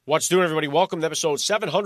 What's doing, everybody? Welcome to episode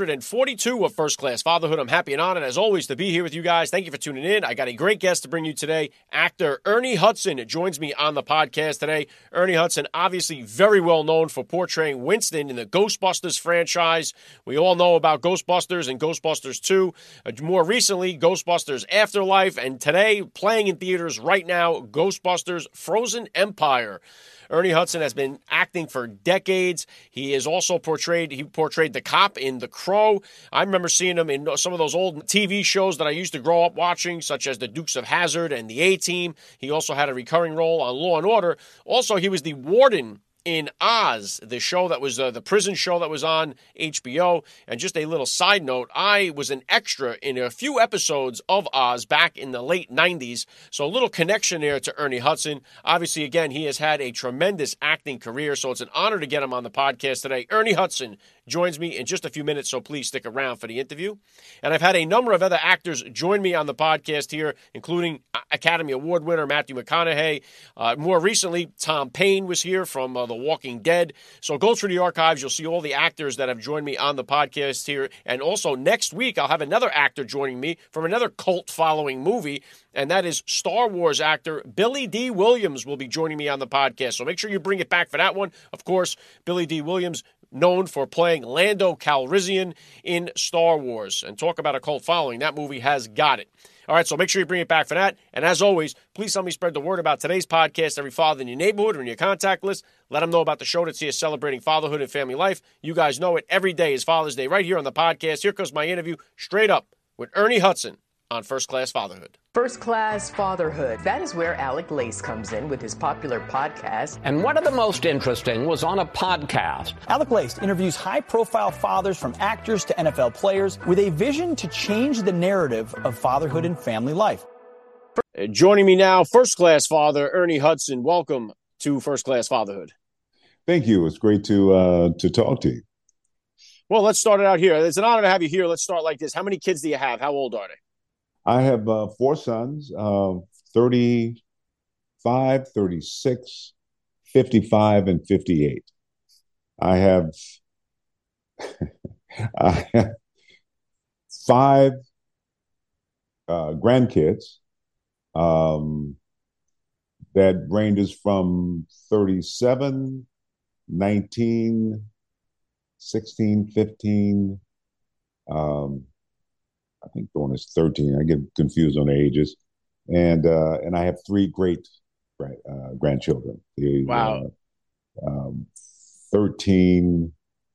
742 of First Class Fatherhood. I'm happy and honored, as always, to be here with you guys. Thank you for tuning in. I got a great guest to bring you today. Actor Ernie Hudson joins me on the podcast today. Ernie Hudson, obviously very well known for portraying Winston in the Ghostbusters franchise. We all know about Ghostbusters and Ghostbusters 2. More recently, Ghostbusters Afterlife. And today, playing in theaters right now, Ghostbusters Frozen Empire. Ernie Hudson has been acting for decades. He is also portrayed the cop in The Crow. I remember seeing him in some of those old TV shows that I used to grow up watching, such as The Dukes of Hazzard and The A-Team. He also had a recurring role on Law & Order. Also, he was the warden in Oz, the show that was the prison show that was on HBO. And just a little side note, I was an extra in a few episodes of Oz back in the late 90s. So a little connection there to Ernie Hudson. Obviously, again, he has had a tremendous acting career, so it's an honor to get him on the podcast today. Ernie Hudson joins me in just a few minutes, so please stick around for the interview. And I've had a number of other actors join me on the podcast here, including Academy Award winner Matthew McConaughey. More recently, Tom Payne was here from The Walking Dead. So go through the archives. You'll see all the actors that have joined me on the podcast here. And also next week, I'll have another actor joining me from another cult-following movie, and that is Star Wars actor Billy Dee Williams will be joining me on the podcast. So make sure you bring it back for that one. Of course, Billy Dee Williams, known for playing Lando Calrissian in Star Wars. And talk about a cult following. That movie has got it. All right, so make sure you bring it back for that. And as always, please help me spread the word about today's podcast. Every father in your neighborhood or in your contact list, let them know about the show that's here celebrating fatherhood and family life. You guys know it. Every day is Father's Day right here on the podcast. Here comes my interview straight up with Ernie Hudson on First Class Fatherhood. First Class Fatherhood. That is where Alec Lace comes in with his popular podcast. And one of the most interesting was on a podcast. Alec Lace interviews high-profile fathers, from actors to NFL players, with a vision to change the narrative of fatherhood and family life. Joining me now, First Class Father Ernie Hudson. Welcome to First Class Fatherhood. Thank you. It's great to talk to you. Well, let's start it out here. It's an honor to have you here. Let's start like this. How many kids do you have? How old are they? I have 4 sons, 35, 36, 55, and 58. I have, I have 5 grandkids that ranges from 37, 19, 16, 15, I think the one is 13. I get confused on the ages. And I have 3 great grandchildren. Wow. 13,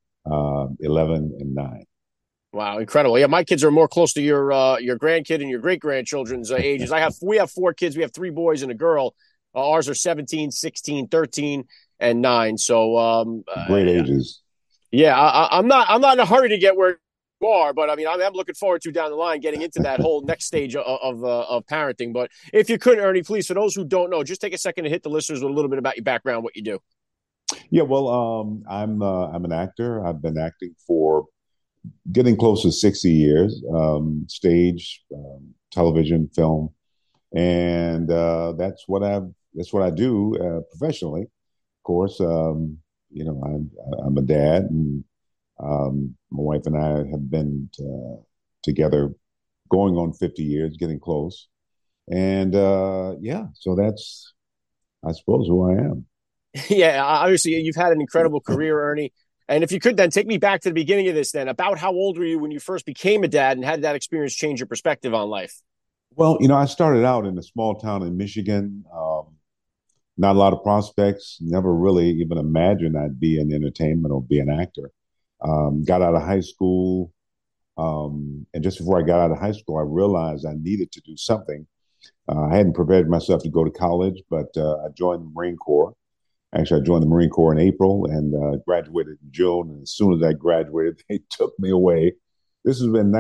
11, and 9. Wow, incredible. Yeah, my kids are more close to your grandkid and your great-grandchildren's ages. We have 4 kids. We have 3 boys and a girl. Ours are 17, 16, 13, and 9. So great ages. Yeah, I'm not in a hurry to get where are, but I mean, I'm looking forward to down the line getting into that whole next stage of parenting. But if you could, Ernie, please, for those who don't know, just take a second to hit the listeners with a little bit about your background, what you do. Yeah, well, I'm an actor. I've been acting for getting close to 60 years, stage, television, film, and that's what I do professionally. Of course, I'm a dad, and my wife and I have been together going on 50 years, getting close. And so that's, I suppose, who I am. Yeah, obviously, you've had an incredible career, Ernie. And if you could then take me back to the beginning of this then, about how old were you when you first became a dad, and how did that experience change your perspective on life? Well, I started out in a small town in Michigan. Not a lot of prospects, never really even imagined I'd be in entertainment or be an actor. Got out of high school, and just before I got out of high school, I realized I needed to do something. I hadn't prepared myself to go to college, but I joined the Marine Corps. Actually, I joined the Marine Corps in April and graduated in June. And as soon as I graduated, they took me away. This was in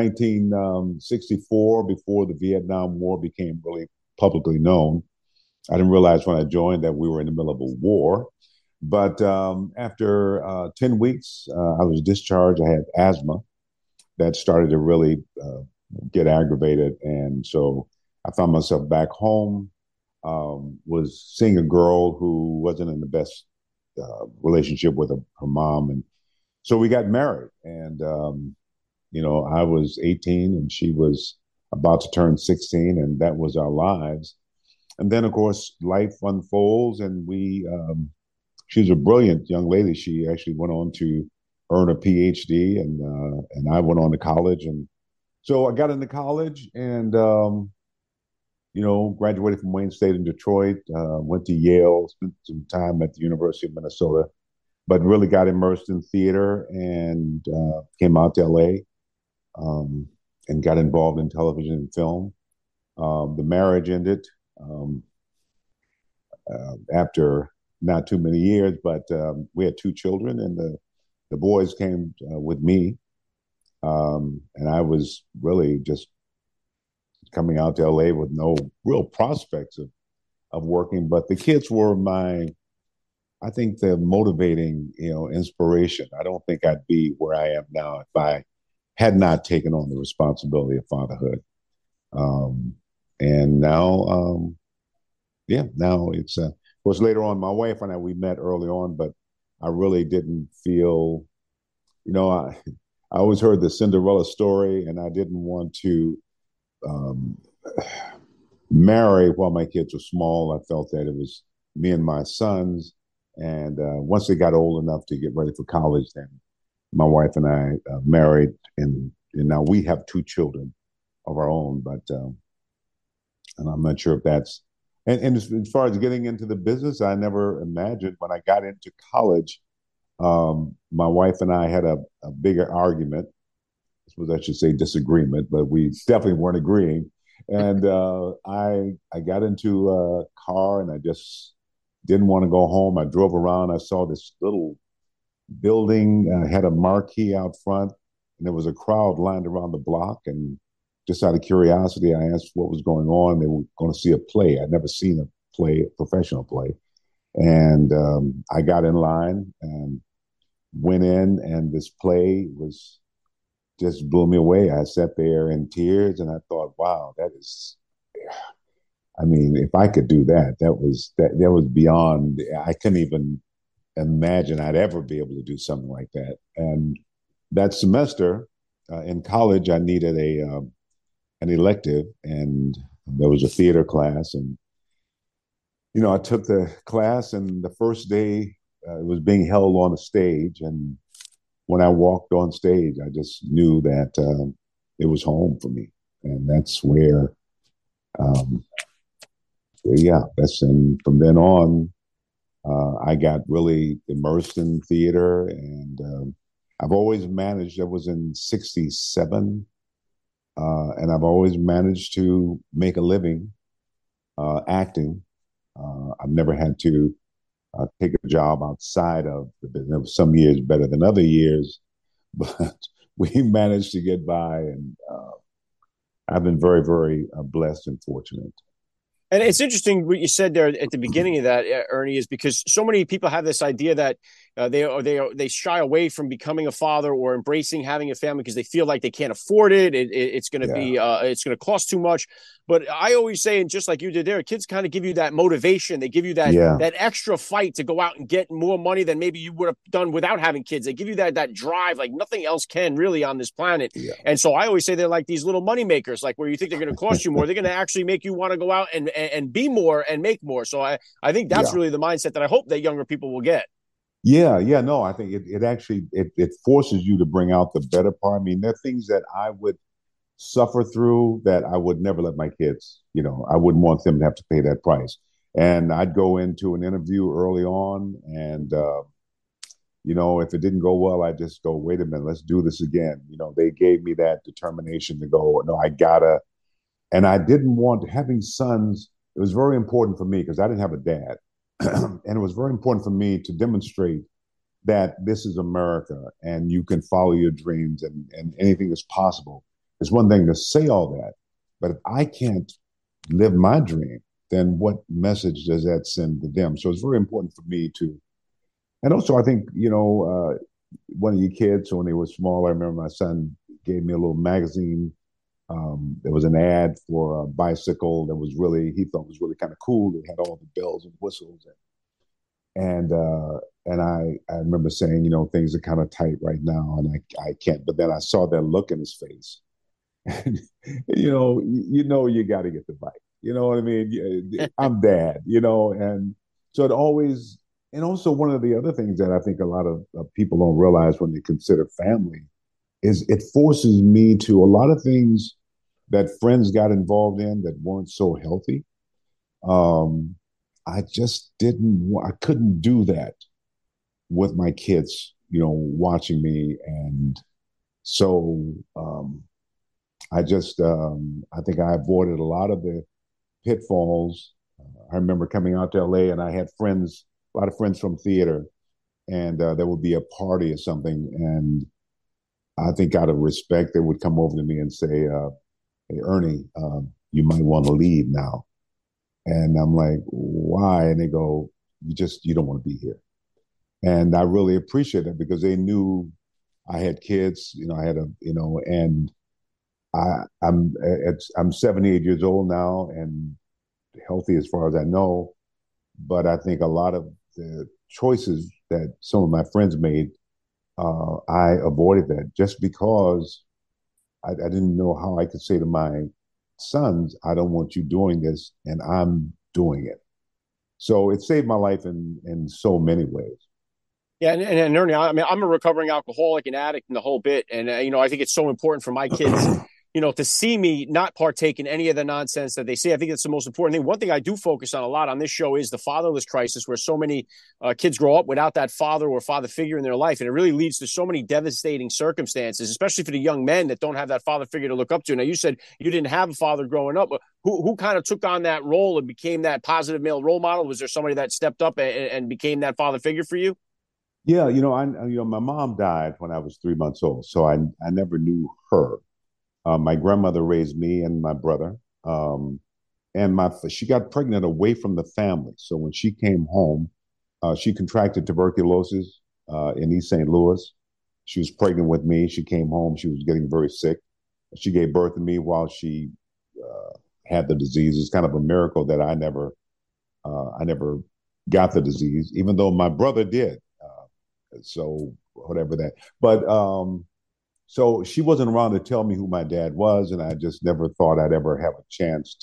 1964, before the Vietnam War became really publicly known. I didn't realize when I joined that we were in the middle of a war. But after 10 weeks, I was discharged. I had asthma that started to really get aggravated. And so I found myself back home, was seeing a girl who wasn't in the best relationship with her mom. And So we got married, and I was 18 and she was about to turn 16, and that was our lives. And then, of course, life unfolds, and she was a brilliant young lady. She actually went on to earn a PhD, and I went on to college, and so I got into college, and graduated from Wayne State in Detroit, went to Yale, spent some time at the University of Minnesota, but really got immersed in theater and came out to LA, and got involved in television and film. The marriage ended after not too many years, but we had two children, and the boys came with me. And I was really just coming out to LA with no real prospects of working, but the kids were I think the motivating, inspiration. I don't think I'd be where I am now if I had not taken on the responsibility of fatherhood. And now, now it's, of course, later on, my wife and I, we met early on, but I really didn't feel, I always heard the Cinderella story, and I didn't want to marry while my kids were small. I felt that it was me and my sons. And once they got old enough to get ready for college, then my wife and I married, and now we have two children of our own. But and I'm not sure if that's and as far as getting into the business, I never imagined when I got into college. My wife and I had a bigger argument. I suppose I should say disagreement, but we definitely weren't agreeing. And I got into a car, and I just didn't want to go home. I drove around. I saw this little building, had a marquee out front, and there was a crowd lined around the block. And just out of curiosity, I asked what was going on. They were going to see a play. I'd never seen a play, a professional play. And I got in line and went in, and this play was just blew me away. I sat there in tears, and I thought, wow, if I could do that, that was beyond. I couldn't even imagine I'd ever be able to do something like that. And that semester in college, I needed an elective, and there was a theater class, and I took the class, and the first day it was being held on a stage, and when I walked on stage, I just knew that it was home for me, and that's where. And from then on, I got really immersed in theater, and I've always managed. I was in '67, and I've always managed to make a living acting. I've never had to take a job outside of the business. Some years better than other years, but we managed to get by, and I've been very, very blessed and fortunate. And it's interesting what you said there at the beginning of that, Ernie, is because so many people have this idea that they shy away from becoming a father or embracing having a family because they feel like they can't afford it. It's going to be it's going to cost too much. But I always say, and just like you did there, kids kind of give you that motivation. They give you that extra fight to go out and get more money than maybe you would have done without having kids. They give you that drive like nothing else can really on this planet. Yeah. And so I always say they're like these little money makers, like where you think they're going to cost you more, they're going to actually make you want to go out and be more and make more. So I think that's really the mindset that I hope that younger people will get. Yeah, no, I think it actually forces you to bring out the better part. I mean, there are things that I would suffer through that I would never let my kids, I wouldn't want them to have to pay that price. And I'd go into an interview early on, and if it didn't go well, I'd just go, wait a minute, let's do this again. They gave me that determination to go, no, I gotta. And I didn't want having sons. It was very important for me because I didn't have a dad. And it was very important for me to demonstrate that this is America and you can follow your dreams and anything is possible. It's one thing to say all that, but if I can't live my dream, then what message does that send to them? So it's very important for me to, and also I think, one of your kids, when they were small, I remember my son gave me a little magazine. There was an ad for a bicycle that he thought was really kind of cool. It had all the bells and whistles. And I remember saying, things are kind of tight right now, and I can't. But then I saw that look in his face, and you got to get the bike. You know what I mean? I'm dad, and so it always. And also, one of the other things that I think a lot of people don't realize when they consider family is it forces me to a lot of things that friends got involved in that weren't so healthy. Um, I just I couldn't do that with my kids, watching me. And so I think I avoided a lot of the pitfalls. I remember coming out to LA and I had a lot of friends from theater, and there would be a party or something. And I think out of respect, they would come over to me and say, "Hey, Ernie, you might want to leave now." And I'm like, "Why?" And they go, you don't want to be here." And I really appreciate that because they knew I had kids, I had and I'm 78 years old now and healthy as far as I know. But I think a lot of the choices that some of my friends made, I avoided that just because I didn't know how I could say to my sons, "I don't want you doing this," and I'm doing it. So it saved my life in so many ways. Yeah, and Ernie, I mean, I'm a recovering alcoholic and addict and the whole bit, and I think it's so important for my kids, to see me not partake in any of the nonsense that they see. I think it's the most important thing. One thing I do focus on a lot on this show is the fatherless crisis, where so many kids grow up without that father or father figure in their life, and it really leads to so many devastating circumstances, especially for the young men that don't have that father figure to look up to. Now, you said you didn't have a father growing up, but who kind of took on that role and became that positive male role model? Was there somebody that stepped up and became that father figure for you? Yeah, my mom died when I was 3 months old, so I never knew her. My grandmother raised me and my brother, and she got pregnant away from the family. So when she came home, she contracted tuberculosis in East St. Louis. She was pregnant with me. She came home. She was getting very sick. She gave birth to me while she had the disease. It's kind of a miracle that I never got the disease, even though my brother did. So whatever that, but so she wasn't around to tell me who my dad was, and I just never thought I'd ever have a chance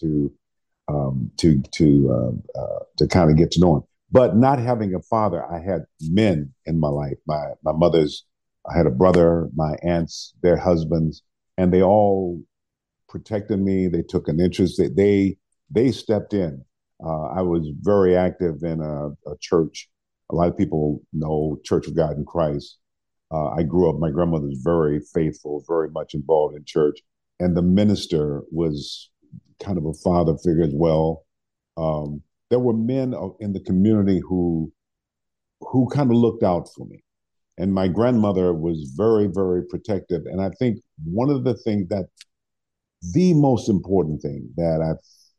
to kind of get to know him. But not having a father, I had men in my life. My mother's, I had a brother, my aunts, their husbands, and they all protected me. They took an interest. They stepped in. I was very active in a church. A lot of people know Church of God in Christ. I grew up, my grandmother was very faithful, very much involved in church. And the minister was kind of a father figure as well. There were men in the community who kind of looked out for me. And my grandmother was very, very protective. And I think one of the things that the most important thing that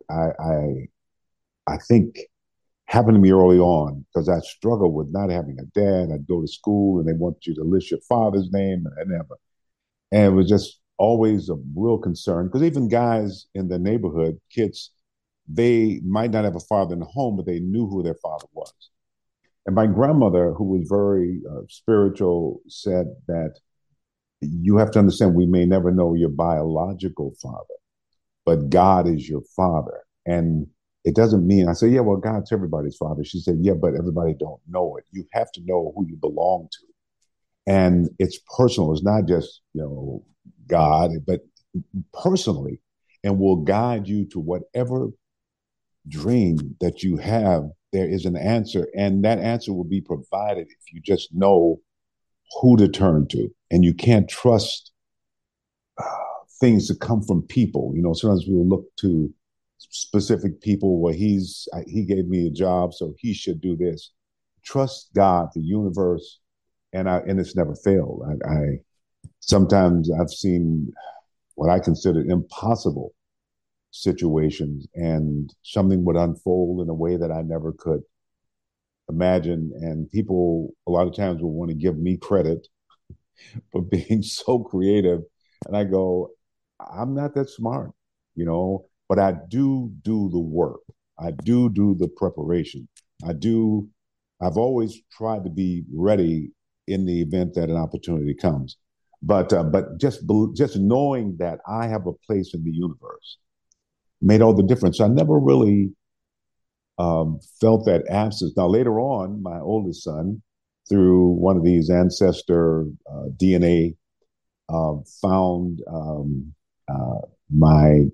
I think happened to me early on because I struggled with not having a dad. I'd go to school and they want you to list your father's name, and I never. And it was just always a real concern because even guys in the neighborhood, kids, they might not have a father in the home, but they knew who their father was. And my grandmother, who was very spiritual, said that you have to understand we may never know your biological father, but God is your father. And it doesn't mean, I said, yeah, well, God's everybody's father. She said, yeah, but everybody don't know it. You have to know who you belong to. And it's personal. It's not just, God, but personally, and will guide you to whatever dream that you have. There is an answer, and that answer will be provided if you just know who to turn to. And you can't trust things that come from people. Sometimes we'll look to specific people where he gave me a job, so he should do this. Trust God, the universe, and it's never failed. I sometimes I've seen what I consider impossible situations, and something would unfold in a way that I never could imagine. And people a lot of times will want to give me credit for being so creative, and I go, I'm not that smart, but I do the work. I do the preparation. I do I've always tried to be ready in the event that an opportunity comes. But just knowing that I have a place in the universe made all the difference. I never really felt that absence. Now, later on, my oldest son, through one of these ancestor DNA, found uh, my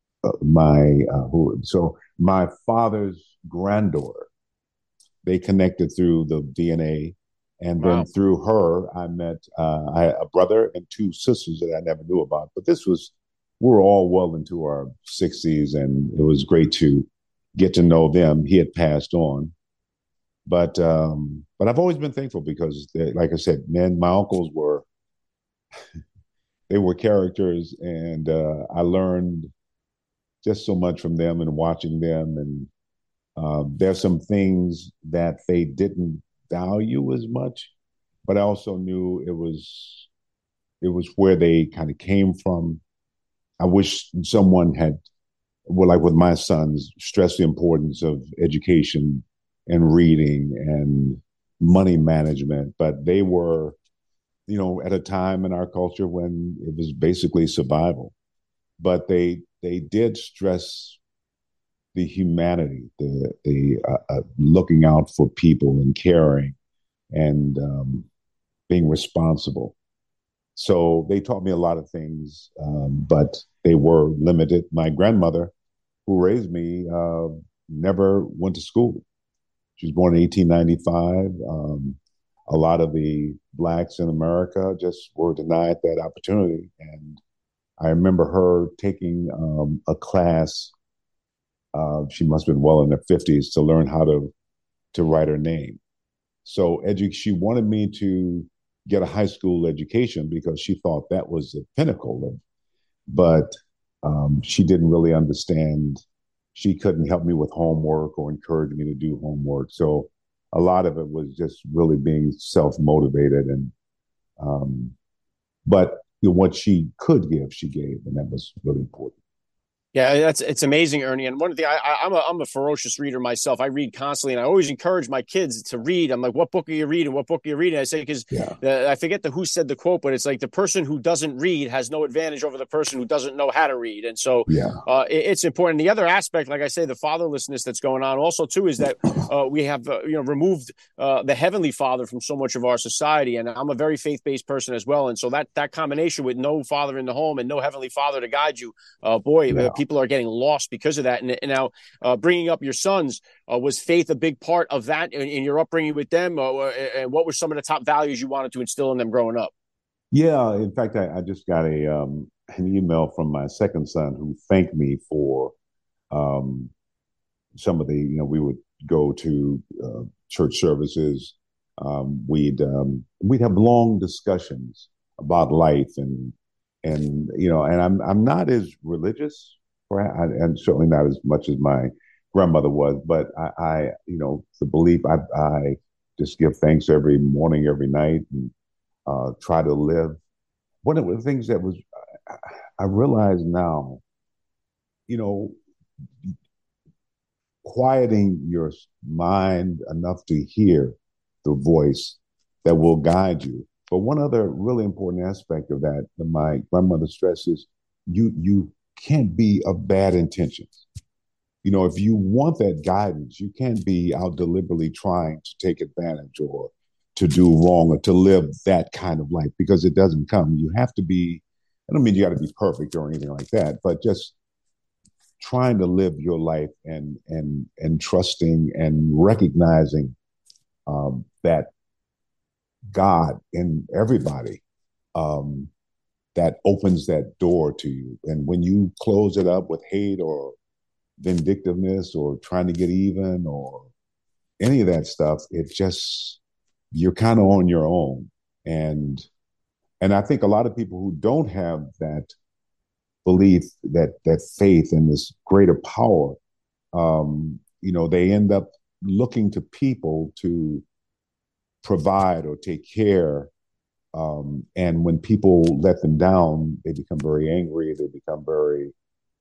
my father's granddaughter. They connected through the DNA, and then Wow. through her, I met I had a brother and two sisters that I never knew about. But we were all well into our 60s, and it was great to get to know them. He had passed on, but I've always been thankful because, like I said, man, my uncles were they were characters, and I learned just so much from them and watching them. And there's some things that they didn't value as much, but I also knew it was where they kind of came from. I wish someone had, well, like with my sons, stressed the importance of education and reading and money management. But they were, at a time in our culture when it was basically survival. But they did stress the humanity, the looking out for people and caring and being responsible. So they taught me a lot of things, but they were limited. My grandmother, who raised me, never went to school. She was born in 1895. A lot of the blacks in America just were denied that opportunity. And I remember her taking a class. She must have been well in her 50s to learn how to write her name. So she wanted me to get a high school education because she thought that was the pinnacle of, but she didn't really understand. She couldn't help me with homework or encourage me to do homework. So a lot of it was just really being self-motivated. And but what she could give, she gave, and that was really important. Yeah, it's amazing, Ernie. And one of the I'm a ferocious reader myself. I read constantly, and I always encourage my kids to read. I'm like, "What book are you reading? What book are you reading?" I say because Yeah. I forget who said the quote, but it's like the person who doesn't read has no advantage over the person who doesn't know how to read. And so Yeah. it's important. The other aspect, like I say, the fatherlessness that's going on also too is that we have removed the heavenly Father from so much of our society. And I'm a very faith based person as well, and so that combination with no father in the home and no heavenly Father to guide you, Yeah. people are getting lost because of that. And now, bringing up your sons, was faith a big part of that in your upbringing with them? And what were some of the top values you wanted to instill in them growing up? Yeah. In fact, I just got an email from my second son who thanked me for um, some of the, we would go to church services. We'd have long discussions about life and I'm not as religious, and certainly not as much as my grandmother was, but the belief I just give thanks every morning, every night, and try to live. One of the things that was I realize now, you know, quieting your mind enough to hear the voice that will guide you. But one other really important aspect of that my grandmother stresses, you can't be of bad intentions. If you want that guidance, you can't be out deliberately trying to take advantage or to do wrong or to live that kind of life because it doesn't come. You have to be, I don't mean you got to be perfect or anything like that, but just trying to live your life and trusting and recognizing that God in everybody um, that opens that door to you. And when you close it up with hate or vindictiveness or trying to get even or any of that stuff, it just you're kind of on your own. And I think a lot of people who don't have that belief, that faith in this greater power, they end up looking to people to provide or take care. And when people let them down, they become very angry. They become very,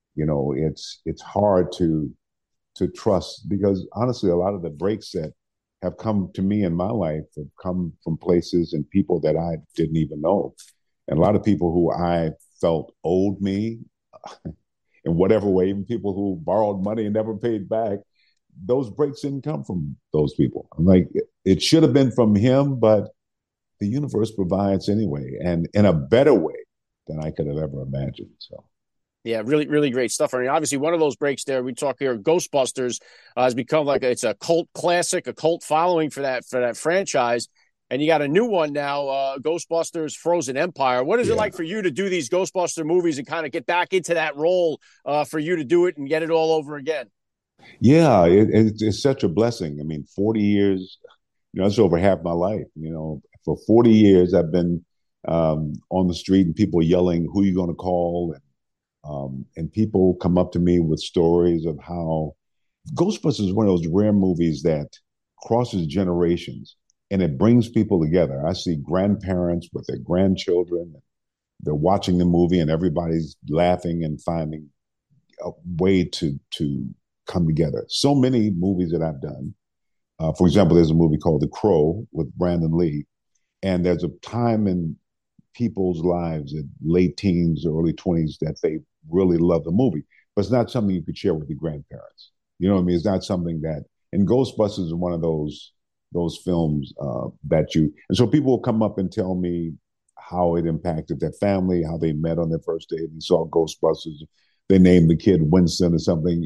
it's hard to trust because honestly, a lot of the brakes that have come to me in my life have come from places and people that I didn't even know. And a lot of people who I felt owed me in whatever way, even people who borrowed money and never paid back, those breaks didn't come from those people. I'm like, it should have been from him, but the universe provides anyway, and in a better way than I could have ever imagined. So. Yeah, really, really great stuff. I mean, obviously, one of those breaks there, we talk here, Ghostbusters has become like it's a cult classic, a cult following for that franchise. And you got a new one now, Ghostbusters Frozen Empire. What is it like for you to do these Ghostbuster movies and kind of get back into that role for you to do it and get it all over again? Yeah, it's such a blessing. I mean, 40 years, that's over half my life. For 40 years, I've been on the street and people yelling, "Who are you going to call?" And people come up to me with stories of how Ghostbusters is one of those rare movies that crosses generations and it brings people together. I see grandparents with their grandchildren. They're watching the movie and everybody's laughing and finding a way to come together. So many movies that I've done. For example, there's a movie called The Crow with Brandon Lee. And there's a time in people's lives in late teens, early 20s that they really love the movie. But it's not something you could share with your grandparents. You know what I mean? It's not something that, and Ghostbusters is one of those films that you, and so people will come up and tell me how it impacted their family, how they met on their first date and saw Ghostbusters. They named the kid Winston or something.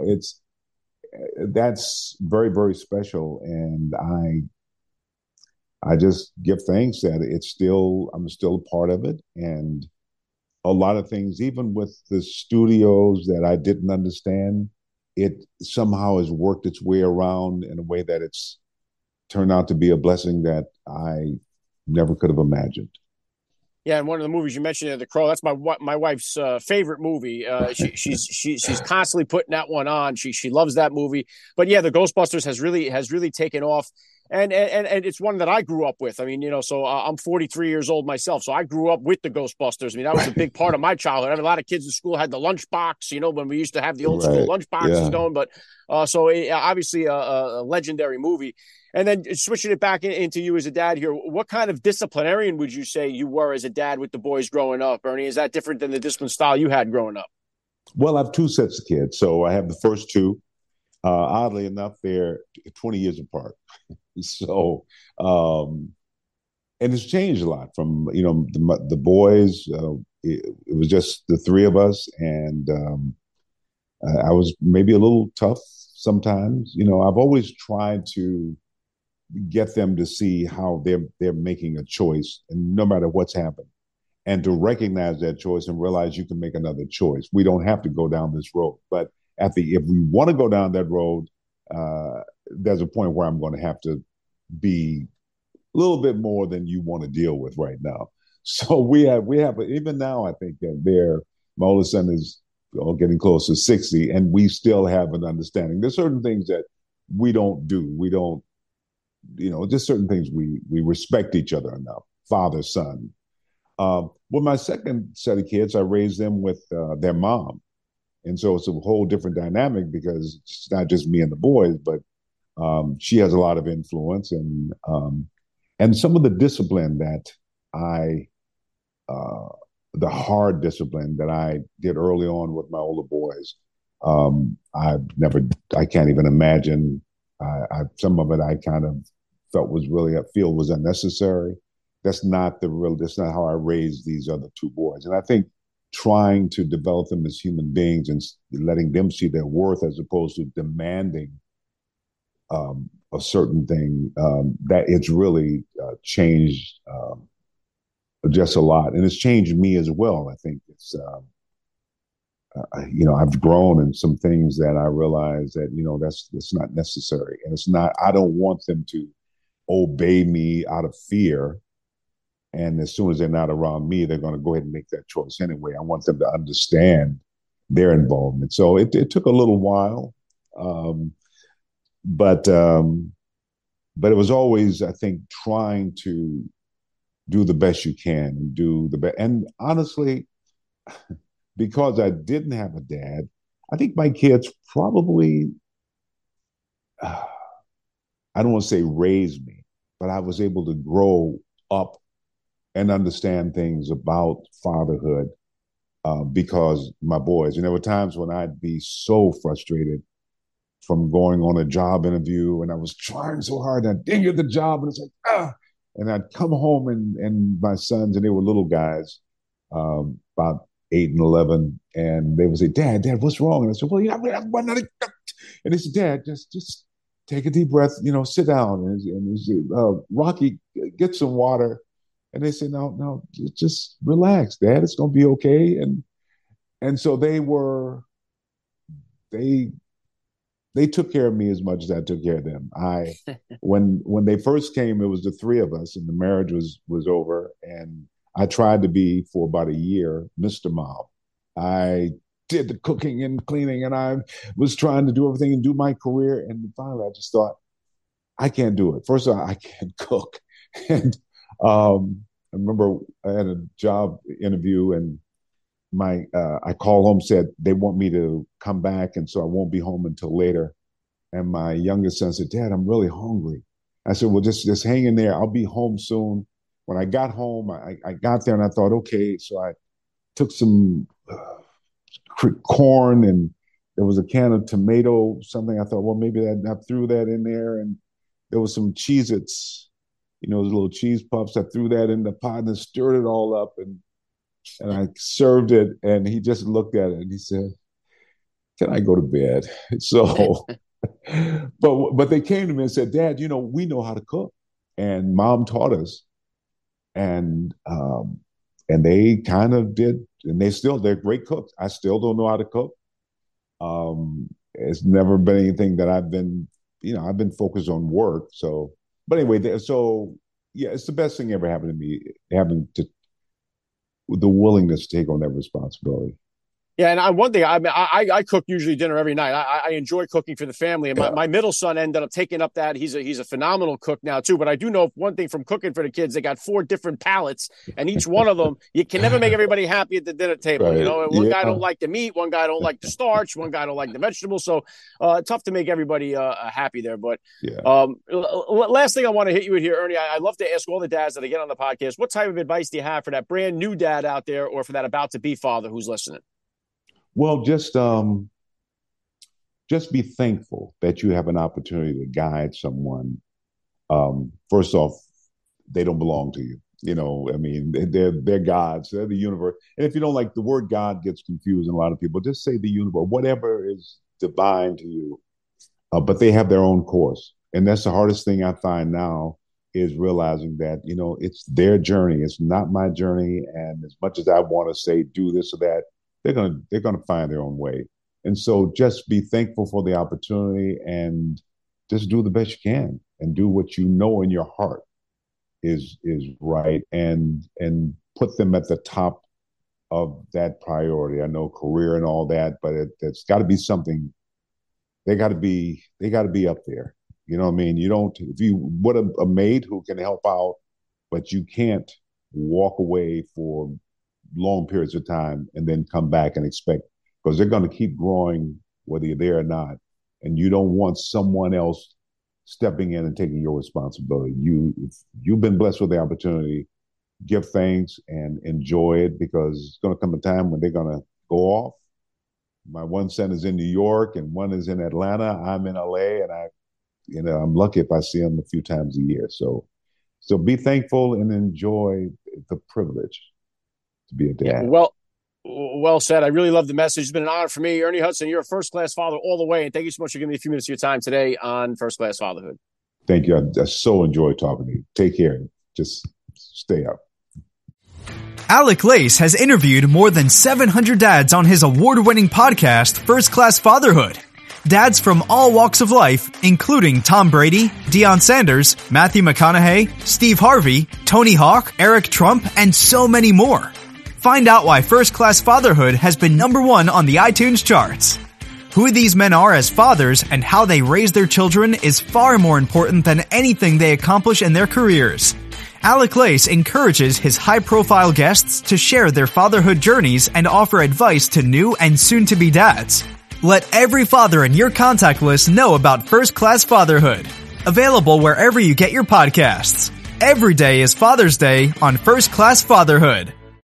That's very, very special. And I just give thanks that I'm still a part of it. And a lot of things, even with the studios that I didn't understand, it somehow has worked its way around in a way that it's turned out to be a blessing that I never could have imagined. Yeah, and one of the movies you mentioned, The Crow, that's my wife's favorite movie. She's constantly putting that one on. She loves that movie. But yeah, the Ghostbusters has really taken off, and it's one that I grew up with. I mean, so I'm 43 years old myself, so I grew up with the Ghostbusters. I mean, that was a big part of my childhood. I mean, a lot of kids in school had the lunchbox, when we used to have the old school lunchboxes going. But obviously a legendary movie. And then switching it back into you as a dad here, what kind of disciplinarian would you say you were as a dad with the boys growing up, Ernie? Is that different than the discipline style you had growing up? Well, I have two sets of kids. So I have the first two. Oddly enough, they're 20 years apart. So, and it's changed a lot from, the boys. It was just the three of us. And I was maybe a little tough sometimes. I've always tried to get them to see how they're making a choice, and no matter what's happened, and to recognize that choice and realize you can make another choice. We don't have to go down this road, but if we want to go down that road, there's a point where I'm going to have to be a little bit more than you want to deal with right now. So we have even now. I think that my oldest son is getting close to 60, and we still have an understanding. There's certain things that we don't do. We don't. Just certain things we respect each other enough, father, son. With my second set of kids, I raised them with their mom. And so it's a whole different dynamic because it's not just me and the boys, but she has a lot of influence and some of the discipline that the hard discipline that I did early on with my older boys, I can't even imagine. Some of it I kind of feel was unnecessary. That's not how I raised these other two boys. And I think trying to develop them as human beings and letting them see their worth as opposed to demanding a certain thing, that it's really changed just a lot. And it's changed me as well. I think it's, I've grown in some things that I realize that, that's not necessary. And I don't want them to obey me out of fear. And as soon as they're not around me, they're going to go ahead and make that choice anyway. I want them to understand their involvement. So it took a little while. But it was always, I think, trying to do the best you can and do the best. And honestly, because I didn't have a dad, I think my kids probably I don't want to say raised me, but I was able to grow up and understand things about fatherhood because my boys. And there were times when I'd be so frustrated from going on a job interview, and I was trying so hard, and I didn't get the job, and it's like, and I'd come home, and my sons, and they were little guys, about 8 and 11, and they would say, Dad, what's wrong? And I said, well, I'm not. And they said, Dad, just take a deep breath, sit down. And he said, Rocky, get some water. And they said, no, just relax, Dad. It's going to be okay. And so they took care of me as much as I took care of them. When they first came, it was the three of us, and the marriage was over. And I tried to be, for about a year, Mr. Mom. I did the cooking and cleaning, and I was trying to do everything and do my career. And finally, I just thought, I can't do it. First of all, I can't cook. And I remember I had a job interview, and I called home, said they want me to come back, and so I won't be home until later. And my youngest son said, Dad, I'm really hungry. I said, well, just hang in there. I'll be home soon. When I got home, I got there and I thought, okay. So I took some corn, and there was a can of tomato, something. I thought, well, maybe I threw that in there. And there was some Cheez-Its, those little cheese puffs. I threw that in the pot and stirred it all up. And I served it, and he just looked at it and he said, can I go to bed? So, but they came to me and said, Dad, we know how to cook, and Mom taught us. And they kind of did, and they're great cooks. I still don't know how to cook. It's never been anything that I've been focused on work. So, but anyway, it's the best thing ever happened to me, having the willingness to take on that responsibility. Yeah, and one thing, I cook usually dinner every night. I enjoy cooking for the family, and my middle son ended up taking up that. He's a phenomenal cook now too. But I do know one thing from cooking for the kids: they got 4 different palates, and each one of them, you can never make everybody happy at the dinner table. Right. One guy don't like the meat, one guy don't like the starch, one guy don't like the vegetables. So tough to make everybody happy there. But last thing I want to hit you with here, Ernie, I love to ask all the dads that I get on the podcast, what type of advice do you have for that brand new dad out there, or for that about to be father who's listening? Well, just be thankful that you have an opportunity to guide someone. First off, they don't belong to you. They're gods. They're the universe. And if you don't like, the word God gets confused in a lot of people, just say the universe, whatever is divine to you. But they have their own course. And that's the hardest thing I find now, is realizing that, it's their journey. It's not my journey. And as much as I want to say, do this or that, they're gonna find their own way. And so just be thankful for the opportunity, and just do the best you can, and do what you know in your heart is right, and put them at the top of that priority. I know career and all that, but it's got to be something. They got to be up there. You know what I mean? What a maid who can help out, but you can't walk away for long periods of time and then come back and expect, because they're going to keep growing whether you're there or not. And you don't want someone else stepping in and taking your responsibility. If you've been blessed with the opportunity, give thanks and enjoy it, because it's going to come a time when they're going to go off. My one son is in New York and one is in Atlanta. I'm in LA, and I'm lucky if I see them a few times a year. So be thankful and enjoy the privilege to be a dad. Yeah, well said. I really love the message. It's been an honor for me. Ernie Hudson, you're a first-class father all the way, and thank you so much for giving me a few minutes of your time today on First Class Fatherhood. Thank you. I so enjoyed talking to you. Take care. Just stay up. Alec Lace has interviewed more than 700 dads on his award-winning podcast, First Class Fatherhood. Dads from all walks of life, including Tom Brady, Deion Sanders, Matthew McConaughey, Steve Harvey, Tony Hawk, Eric Trump, and so many more. Find out why First Class Fatherhood has been #1 on the iTunes charts. Who these men are as fathers and how they raise their children is far more important than anything they accomplish in their careers. Alec Lace encourages his high-profile guests to share their fatherhood journeys and offer advice to new and soon-to-be dads. Let every father in your contact list know about First Class Fatherhood. Available wherever you get your podcasts. Every day is Father's Day on First Class Fatherhood.